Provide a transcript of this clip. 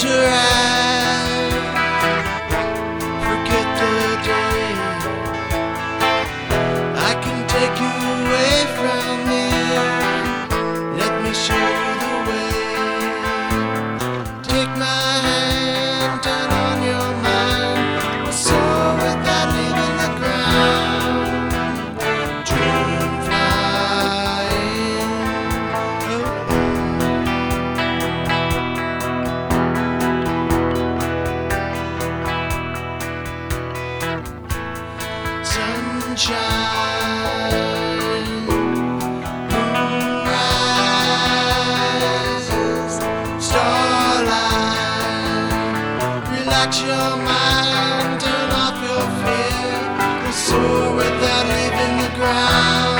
Close your eyes, forget the day. I can take you away from here. Let me show you the way. Take my hand, turn on your mind. Soar without leaving the ground. Dream flying. Oh. Sunshine, moonrise, starlight. Relax your mind, turn off your fear. We'll soar without leaving the ground.